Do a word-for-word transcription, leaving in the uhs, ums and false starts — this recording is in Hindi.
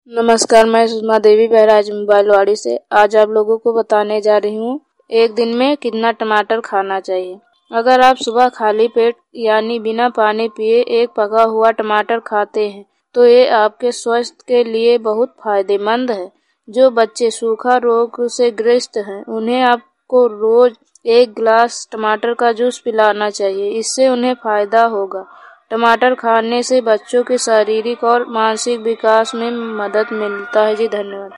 नमस्कार, मैं सुषमा देवी बहराज मोबाइलवाड़ी से। आज आप लोगों को बताने जा रही हूँ एक दिन में कितना टमाटर खाना चाहिए। अगर आप सुबह खाली पेट यानी बिना पानी पिए एक पका हुआ टमाटर खाते हैं तो ये आपके स्वास्थ्य के लिए बहुत फायदेमंद है। जो बच्चे सूखा रोग से ग्रस्त हैं उन्हें आपको रोज एक गिलास टमाटर का जूस पिलाना चाहिए, इससे उन्हें फायदा होगा। टमाटर खाने से बच्चों के शारीरिक और मानसिक विकास में मदद मिलता है। जी धन्यवाद।